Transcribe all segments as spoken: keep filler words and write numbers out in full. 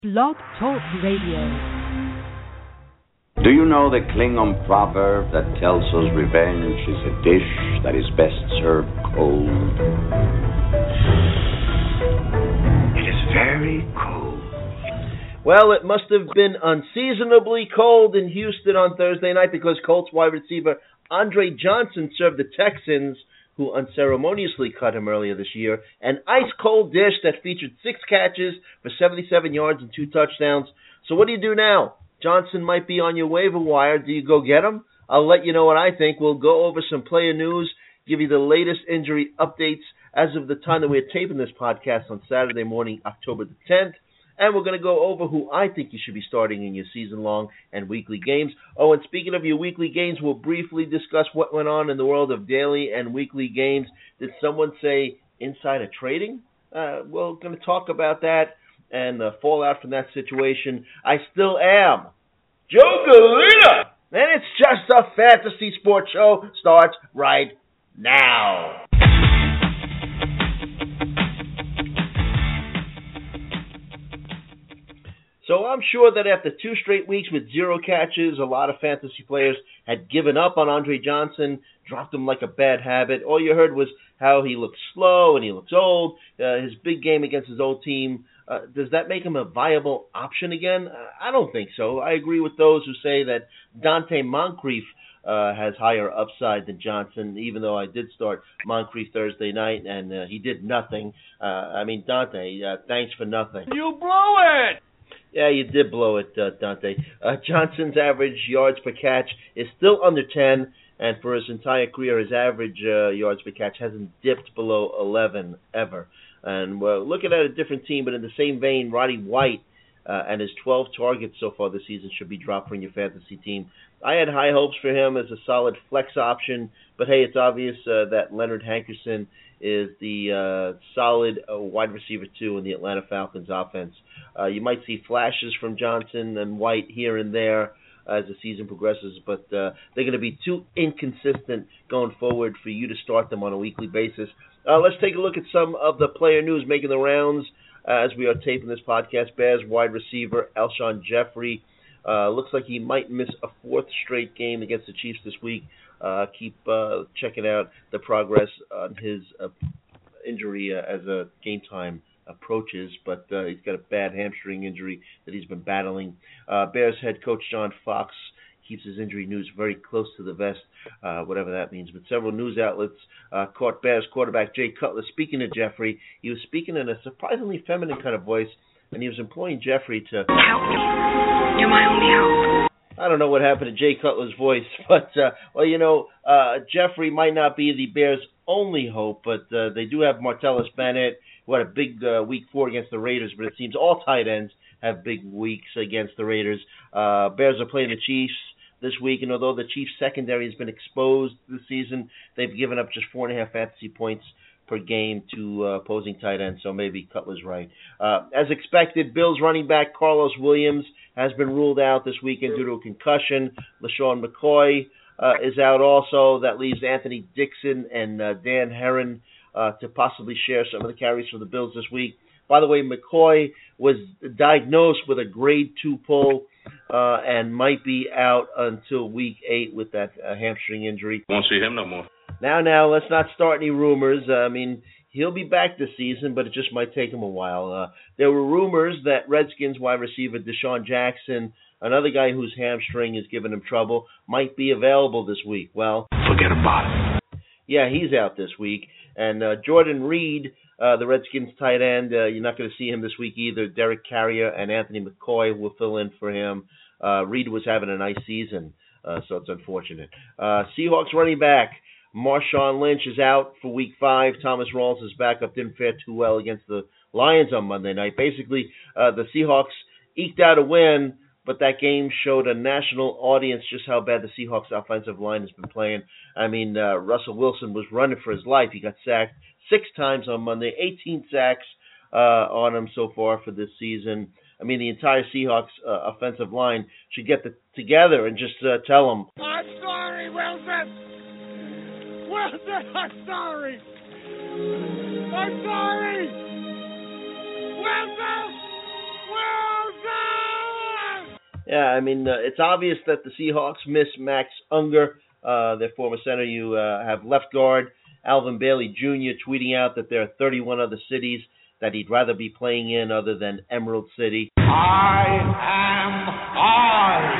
Blog Talk Radio. Do you know the Klingon proverb that tells us revenge is a dish that is best served cold? It is very cold. Well, it must have been unseasonably cold in Houston on Thursday night because Colts wide receiver Andre Johnson served the Texans, who unceremoniously cut him earlier this year, an ice-cold dish that featured six catches for seventy-seven yards and two touchdowns. So what do you do now? Johnson might be on your waiver wire. Do you go get him? I'll let you know what I think. We'll go over some player news, give you the latest injury updates as of the time that we're taping this podcast on Saturday morning, October the tenth. And we're going to go over who I think you should be starting in your season-long and weekly games. Oh, and speaking of your weekly games, we'll briefly discuss what went on in the world of daily and weekly games. Did someone say insider trading? Uh, we're going to talk about that and the fallout from that situation. I still am Joe Galena, and it's Just a Fantasy Sports Show starts right now. So I'm sure that after two straight weeks with zero catches, a lot of fantasy players had given up on Andre Johnson, dropped him like a bad habit. All you heard was how he looks slow and he looks old. Uh, his big game against his old team, uh, does that make him a viable option again? Uh, I don't think so. I agree with those who say that Dante Moncrief uh, has higher upside than Johnson, even though I did start Moncrief Thursday night and uh, he did nothing. Uh, I mean, Dante, uh, thanks for nothing. You blew it! Yeah, you did blow it, uh, Dante. Uh, Johnson's average yards per catch is still under ten, and for his entire career, his average uh, yards per catch hasn't dipped below eleven ever. And we're looking at a different team, but in the same vein, Roddy White uh, and his twelve targets so far this season should be dropped from your fantasy team. I had high hopes for him as a solid flex option, but hey, it's obvious uh, that Leonard Hankerson is the uh, solid uh, wide receiver two in the Atlanta Falcons offense. Uh, you might see flashes from Johnson and White here and there as the season progresses, but uh, they're going to be too inconsistent going forward for you to start them on a weekly basis. Uh, let's take a look at some of the player news making the rounds uh, as we are taping this podcast. Bears wide receiver Alshon Jeffrey uh, looks like he might miss a fourth straight game against the Chiefs this week. Uh, keep uh, checking out the progress on his uh, injury uh, as a game time approaches, but uh, he's got a bad hamstring injury that he's been battling. Uh, Bears head coach John Fox keeps his injury news very close to the vest, uh, whatever that means. But several news outlets uh, caught Bears quarterback Jay Cutler speaking to Jeffrey. He was speaking in a surprisingly feminine kind of voice, and he was employing Jeffrey to help me. You're my only hope. I don't know what happened to Jay Cutler's voice, but, uh, well, you know, uh, Jeffrey might not be the Bears' only hope, but uh, they do have Martellus Bennett, who had a big uh, week four against the Raiders, but it seems all tight ends have big weeks against the Raiders. Uh, Bears are playing the Chiefs this week, and although the Chiefs' secondary has been exposed this season, they've given up just four and a half fantasy points per game to uh, opposing tight ends, so maybe Cutler's right. Uh, as expected, Bills running back Carlos Williams has been ruled out this weekend due to a concussion. LaShawn McCoy uh, is out also. That leaves Anthony Dixon and uh, Dan Herron uh, to possibly share some of the carries for the Bills this week. By the way, McCoy was diagnosed with a grade two pull uh, and might be out until week eight with that uh, hamstring injury. Won't see him no more. Now, now, let's not start any rumors. Uh, I mean, he'll be back this season, but it just might take him a while. Uh, there were rumors that Redskins wide receiver Deshaun Jackson, another guy whose hamstring is giving him trouble, might be available this week. Well, forget about it. Yeah, he's out this week. And uh, Jordan Reed, uh, the Redskins tight end, uh, you're not going to see him this week either. Derek Carrier and Anthony McCoy will fill in for him. Uh, Reed was having a nice season, uh, so it's unfortunate. Uh, Seahawks running back Marshawn Lynch is out for week five. Thomas Rawls is back up. Didn't fare too well against the Lions on Monday night. Basically, uh, the Seahawks eked out a win, but that game showed a national audience just how bad the Seahawks offensive line has been playing. I mean, uh, Russell Wilson was running for his life. He got sacked six times on Monday, eighteen sacks uh, on him so far for this season. I mean, the entire Seahawks uh, offensive line should get the, together and just uh, tell them, I'm sorry, Wilson! Wilson, I'm sorry! I'm sorry! Wilson! Wilson! Yeah, I mean, uh, it's obvious that the Seahawks miss Max Unger, uh, their former center. You uh, have left guard Alvin Bailey Junior tweeting out that there are thirty-one other cities that he'd rather be playing in other than Emerald City. I am I,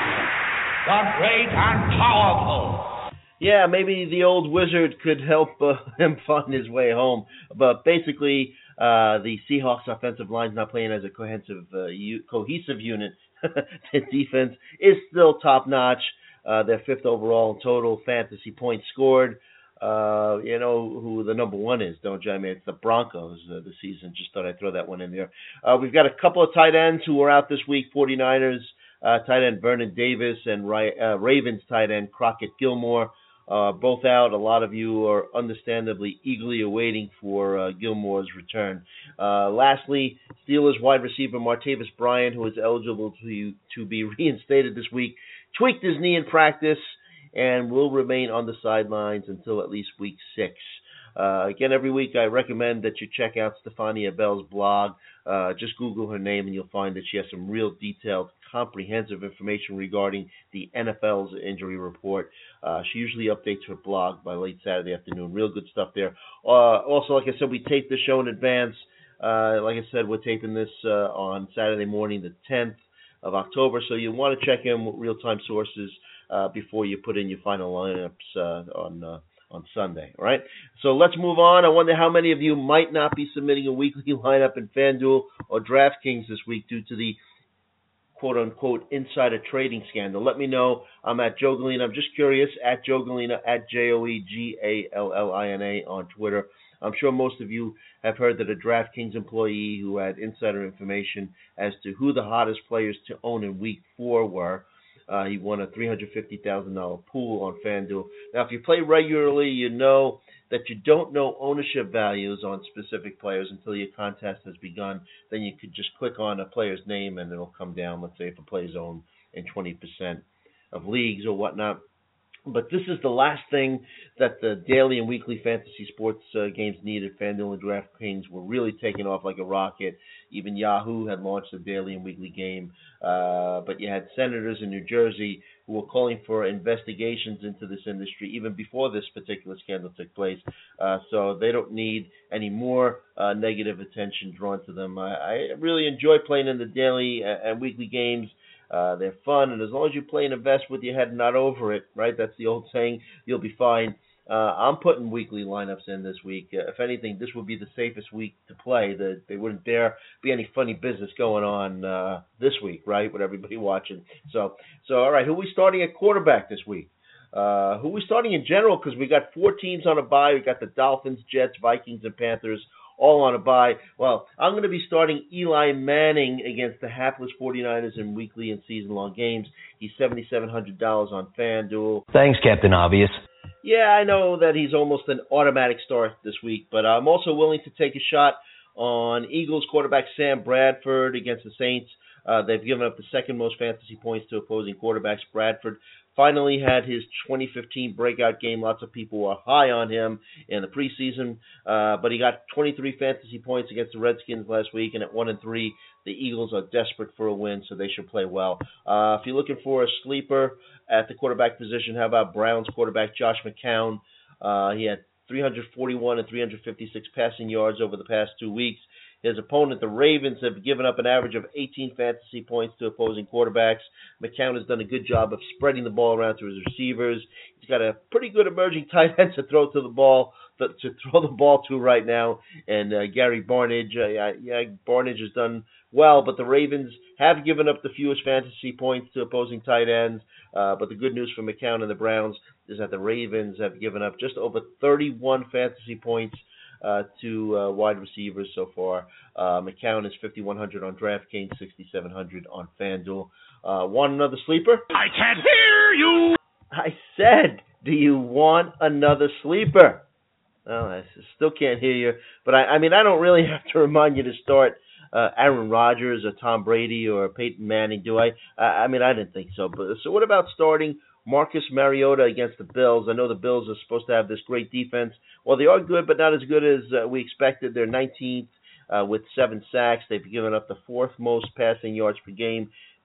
the great and powerful. Yeah, maybe the old wizard could help uh, him find his way home. But basically, uh, the Seahawks offensive line's not playing as a cohesive, uh, u- cohesive unit. The defense is still top-notch. Uh, they're fifth overall in total fantasy points scored. Uh, you know who the number one is, don't you? I mean, it's the Broncos uh, this season. Just thought I'd throw that one in there. Uh, we've got a couple of tight ends who are out this week, 49ers uh, tight end Vernon Davis and uh, Ravens tight end Crockett Gilmore. Uh, both out. A lot of you are understandably eagerly awaiting for uh, Gilmore's return. Uh, lastly, Steelers wide receiver Martavis Bryant, who is eligible to to be reinstated this week, tweaked his knee in practice and will remain on the sidelines until at least week six. Uh, again, every week I recommend that you check out Stefania Bell's blog. Uh, just Google her name and you'll find that she has some real detailed, comprehensive information regarding the N F L's injury report. Uh, she usually updates her blog by late Saturday afternoon. Real good stuff there. Uh, also, like I said, we tape the show in advance. Uh, like I said, we're taping this uh, on Saturday morning, the tenth of October, so you want to check in with real-time sources uh, before you put in your final lineups uh, on uh, on Sunday, all right? So let's move on. I wonder how many of you might not be submitting a weekly lineup in FanDuel or DraftKings this week due to the quote-unquote insider trading scandal. Let me know. I'm at Joe Gallina. I'm just curious, at Joe Gallina, at J O E G A L L I N A on Twitter. I'm sure most of you have heard that a DraftKings employee who had insider information as to who the hottest players to own in week four were. Uh, he won a three hundred fifty thousand dollars pool on FanDuel. Now, if you play regularly, you know that you don't know ownership values on specific players until your contest has begun. Then you could just click on a player's name and it'll come down, let's say, if a player's owned in twenty percent of leagues or whatnot. But this is the last thing that the daily and weekly fantasy sports uh, games needed. FanDuel and DraftKings were really taking off like a rocket. Even Yahoo had launched a daily and weekly game. Uh, but you had senators in New Jersey who were calling for investigations into this industry even before this particular scandal took place. Uh, so they don't need any more uh, negative attention drawn to them. I, I really enjoy playing in the daily and weekly games. Uh, they're fun, and as long as you play and invest with your head not over it, right? That's the old saying. You'll be fine. Uh, I'm putting weekly lineups in this week. Uh, if anything, this would be the safest week to play. The, there wouldn't dare be any funny business going on uh, this week, right, with everybody watching. So, so all right, who are we starting at quarterback this week? Uh, who are we starting in general? Because we got four teams on a bye. We got the Dolphins, Jets, Vikings, and Panthers all on a bye. Well, I'm going to be starting Eli Manning against the hapless 49ers in weekly and season-long games. He's seven thousand seven hundred dollars on FanDuel. Thanks, Captain Obvious. Yeah, I know that he's almost an automatic start this week, but I'm also willing to take a shot on Eagles quarterback Sam Bradford against the Saints. Uh, they've given up the second most fantasy points to opposing quarterbacks. Bradford finally had his twenty fifteen breakout game. Lots of people were high on him in the preseason, uh, but he got twenty-three fantasy points against the Redskins last week, and at one and three, the Eagles are desperate for a win, so they should play well. Uh, if you're looking for a sleeper at the quarterback position, how about Browns quarterback Josh McCown? Uh, he had three hundred forty-one and three hundred fifty-six passing yards over the past two weeks. His opponent, the Ravens, have given up an average of eighteen fantasy points to opposing quarterbacks. McCown has done a good job of spreading the ball around to his receivers. He's got a pretty good emerging tight end to throw to the ball, to, to throw the ball to right now. And uh, Gary Barnidge, uh, yeah, Barnidge has done well, but the Ravens have given up the fewest fantasy points to opposing tight ends. Uh, but the good news for McCown and the Browns is that the Ravens have given up just over thirty-one fantasy points Uh, to uh, wide receivers so far. Uh, McCown is fifty-one hundred on DraftKings, sixty-seven hundred on FanDuel. Uh, want another sleeper? I can't hear you! I said, do you want another sleeper? Well, I still can't hear you. But, I, I mean, I don't really have to remind you to start uh, Aaron Rodgers or Tom Brady or Peyton Manning, do I? I, I mean, I didn't think so. But so what about starting Marcus Mariota against the Bills? I know the Bills are supposed to have this great defense. Well, they are good, but not as good as uh, we expected. They're nineteenth uh, with seven sacks. They've given up the fourth most passing yards per game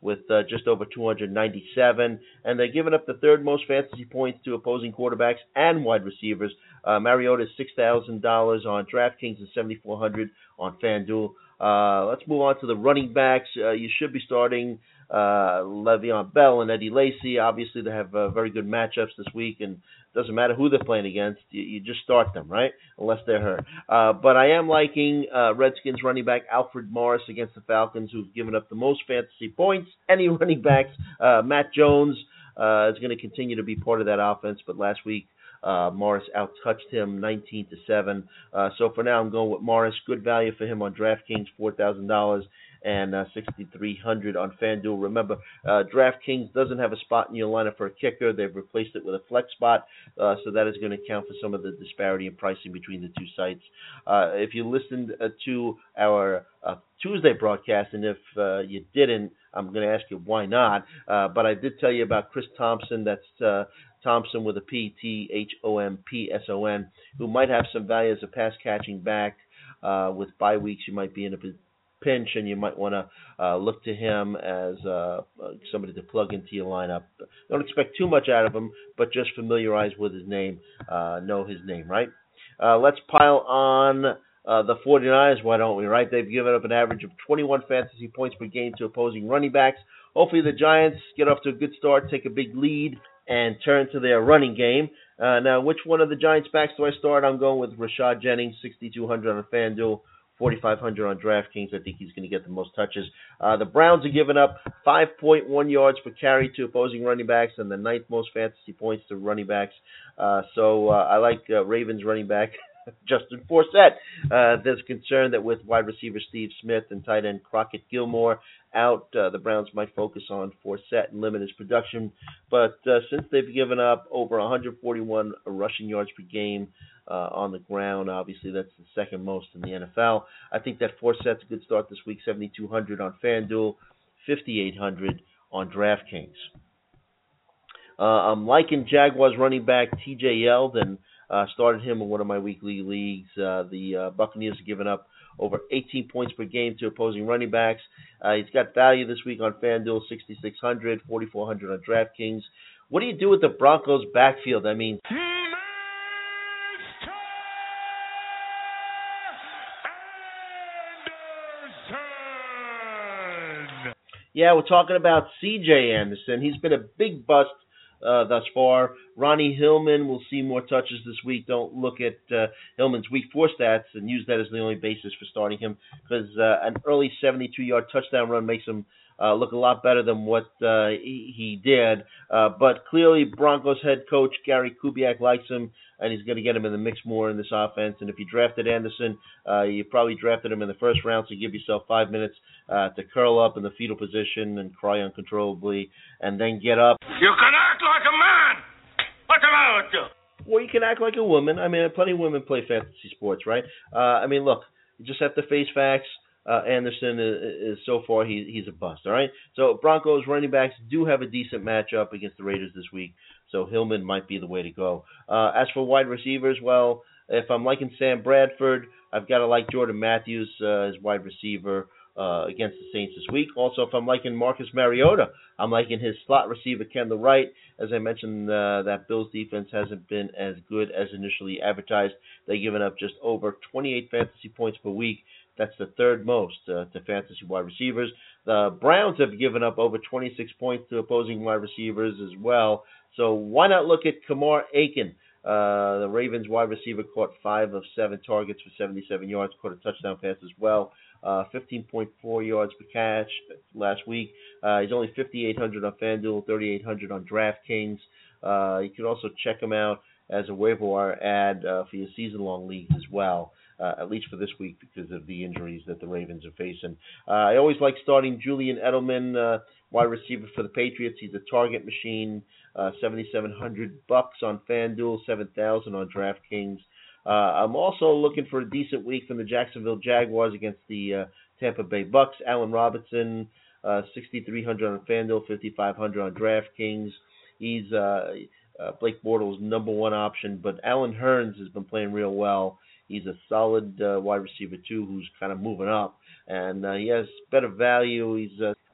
with uh, just over two hundred ninety-seven, and they're giving up the third most fantasy points to opposing quarterbacks and wide receivers. Uh, Mariota is six thousand dollars on DraftKings and seventy-four hundred dollars on FanDuel. Uh, let's move on to the running backs. Uh, you should be starting uh, Le'Veon Bell and Eddie Lacy. Obviously, they have uh, very good matchups this week, and it doesn't matter who they're playing against. You, you just start them, right? Unless they're hurt. Uh, but I am liking uh, Redskins running back Alfred Morris against the Falcons, who've given up the most fantasy points. Any running backs, uh, Matt Jones uh, is going to continue to be part of that offense, but last week, Uh, Morris outtouched him nineteen to seven. Uh, so for now, I'm going with Morris. Good value for him on DraftKings, four thousand dollars and uh, sixty-three hundred dollars on FanDuel. Remember, uh, DraftKings doesn't have a spot in your lineup for a kicker. They've replaced it with a flex spot, uh, so that is going to account for some of the disparity in pricing between the two sites. Uh, if you listened uh, to our uh, Tuesday broadcast, and if uh, you didn't, I'm going to ask you why not. Uh, but I did tell you about Chris Thompson. That's uh, Thompson with a P, T H O M P S O N, who might have some value as a pass-catching back. Uh, with bye weeks, you might be in a pinch, and you might want to uh, look to him as uh, somebody to plug into your lineup. Don't expect too much out of him, but just familiarize with his name, uh, know his name, right? Uh, let's pile on uh, the 49ers, why don't we, right? They've given up an average of twenty-one fantasy points per game to opposing running backs. Hopefully the Giants get off to a good start, take a big lead, and turn to their running game. Uh, now, which one of the Giants backs do I start? I'm going with Rashad Jennings, sixty-two hundred on FanDuel, forty-five hundred on DraftKings. I think he's going to get the most touches. Uh, the Browns are giving up five point one yards per carry to opposing running backs and the ninth most fantasy points to running backs. Uh, so uh, I like uh, Ravens running back Justin Forsett. Uh, there's concern that with wide receiver Steve Smith and tight end Crockett Gilmore out, uh, the Browns might focus on Forsett and limit his production. But uh, since they've given up over one hundred forty-one rushing yards per game uh, on the ground, obviously that's the second most in the N F L. I think that Forsett's a good start this week, seventy-two hundred on FanDuel, fifty-eight hundred on DraftKings. Uh, I'm liking Jaguars running back T J Yeldon. Uh, started him in one of my weekly leagues. Uh, the uh, Buccaneers have given up over eighteen points per game to opposing running backs. Uh, he's got value this week on FanDuel, sixty-six hundred, forty-four hundred on DraftKings. What do you do with the Broncos backfield? I mean, yeah, we're talking about C J Anderson. He's been a big bust Uh, thus far. Ronnie Hillman will see more touches this week. Don't look at uh, Hillman's week four stats and use that as the only basis for starting him, because uh, an early seventy-two-yard touchdown run makes him uh, look a lot better than what uh, he, he did. Uh, but clearly Broncos head coach Gary Kubiak likes him, and he's going to get him in the mix more in this offense. And if you drafted Anderson, uh, you probably drafted him in the first round, so give yourself five minutes uh, to curl up in the fetal position and cry uncontrollably, and then get up. You can act like a man! What's the matter with you? Or you can act like a woman. I mean, plenty of women play fantasy sports, right? Uh, I mean, look, you just have to face facts. Uh, Anderson is, is so far he, he's a bust. All right. So Broncos running backs do have a decent matchup against the Raiders this week. So Hillman might be the way to go. Uh, as for wide receivers, well, if I'm liking Sam Bradford, I've got to like Jordan Matthews uh, as wide receiver uh, against the Saints this week. Also, if I'm liking Marcus Mariota, I'm liking his slot receiver Kendall Wright. As I mentioned, uh, that Bills defense hasn't been as good as initially advertised. They've given up just over twenty-eight fantasy points per week. That's the third most uh, to fantasy wide receivers. The Browns have given up over twenty-six points to opposing wide receivers as well. So why not look at Kamar Aiken? Uh, the Ravens wide receiver caught five of seven targets for seventy-seven yards, caught a touchdown pass as well. Uh, fifteen point four yards per catch last week. Uh, he's only fifty-eight hundred on FanDuel, thirty-eight hundred on DraftKings. Uh, you can also check him out as a waiver wire ad uh, for your season-long leagues as well. Uh, at least for this week because of the injuries that the Ravens are facing. Uh, I always like starting Julian Edelman, uh, wide receiver for the Patriots. He's a target machine, uh, seventy-seven hundred bucks on FanDuel, seven thousand on DraftKings. Uh, I'm also looking for a decent week from the Jacksonville Jaguars against the uh, Tampa Bay Bucks. Allen Robinson, uh, sixty-three hundred on FanDuel, fifty-five hundred on DraftKings. He's uh, uh, Blake Bortles' number one option, but Allen Hurns has been playing real well. He's a solid uh, wide receiver, too, who's kind of moving up. And uh, he has better value. He's uh,